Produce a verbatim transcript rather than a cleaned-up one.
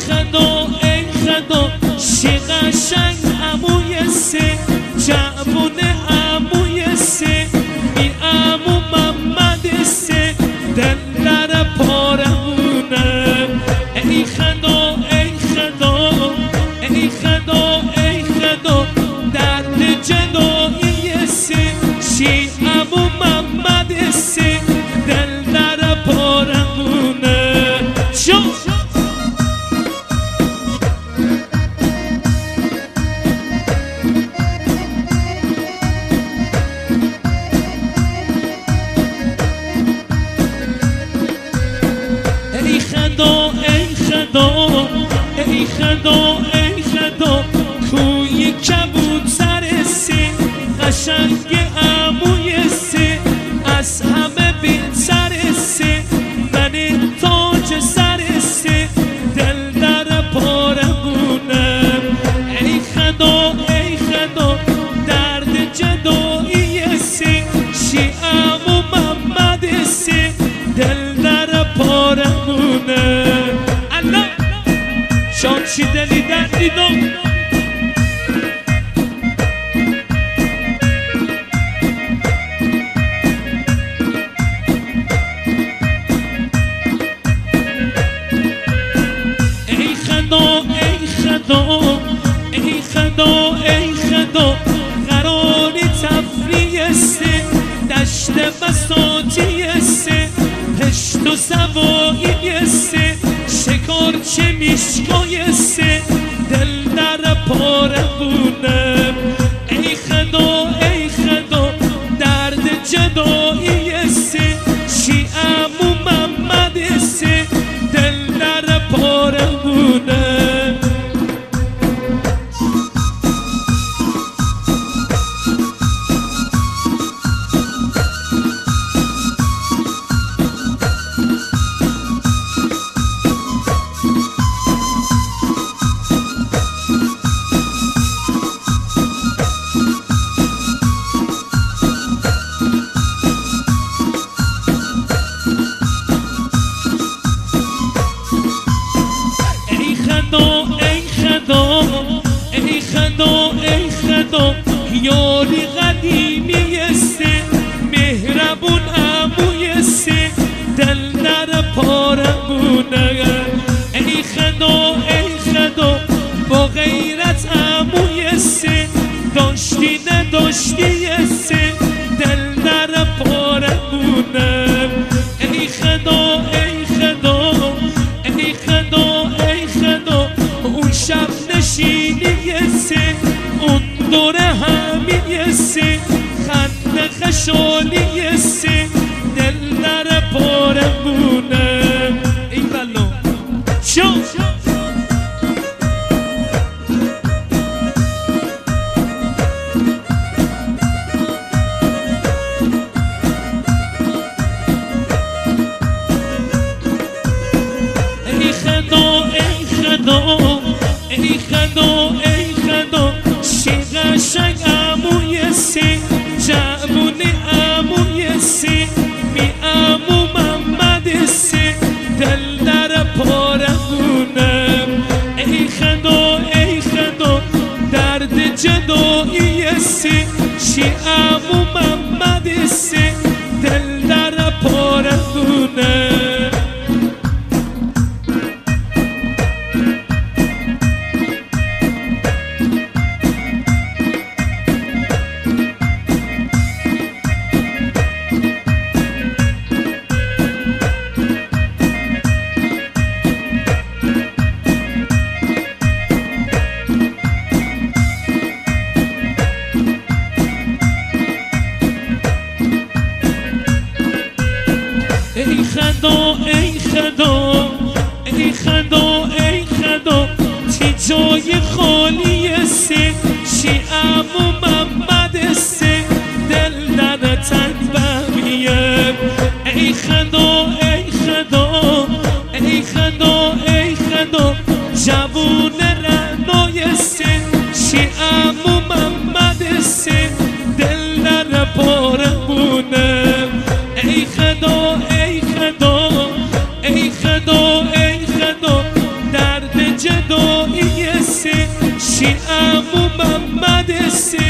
خدا ای خدا چه قشنگ عموی سه جوون عموی سه بی عمو محمد سه دل در پارمونه ای خدا ای خدا ای خدا ای خدا درد جدایی سه چی عمو محمد سه دل در پارمونه شو ای خدا ای خدا ای خدا ای خدا کوی کبوتر سه قشنگ عموی سه از همه بهتر سه من تاج سر سه دل در پارمونم ای خدا ای خدا درد جدایی سه چی عمو محمد سه دل در پارمونه الله شاد چی دلی دردی دو ای خدا ای خدا ای خدا ای خدا قراری تفریح سه دشت بساطی سه پشت و سوایی سه شکار چه میشکای سه دل در پارمونم ای خدا ای خدا درد جدایی سه چی عمو محمد سه دل در پارمونم ای خدا ای خدا ای خدا یاری قدیمی سه مهربون عموی سه دل در پارمونه ای خدا ای خدا با غیرت عموی سه داشتی نداشتی سه دل در پارمونه ای خدا ای خدا ای خدا ای خدا اون شب نشینی سه اون دور همی سه خنده خشالی سه دل در پارمونه ای بلو شو ای خدا ای خدا ای خدا ای خدا چه قشنگ عموی سه جوون عموی سه بی عمو محمد سه دل در پارمونم ای خدا ای خدا درد جدایی سه چی عمو محمد سه دل در پارمونم ای خدا ای خدا ای خدا ای خدا تی جای خالی سه چی عمو محمد سه دل در تن بمیم ای خدا ای خدا ای خدا ای خدا جوون رعنای سه چی عمو محمد سه دل در پارمونم ای خدا ای خدا ای خدا ای خدا درد امو محمد سه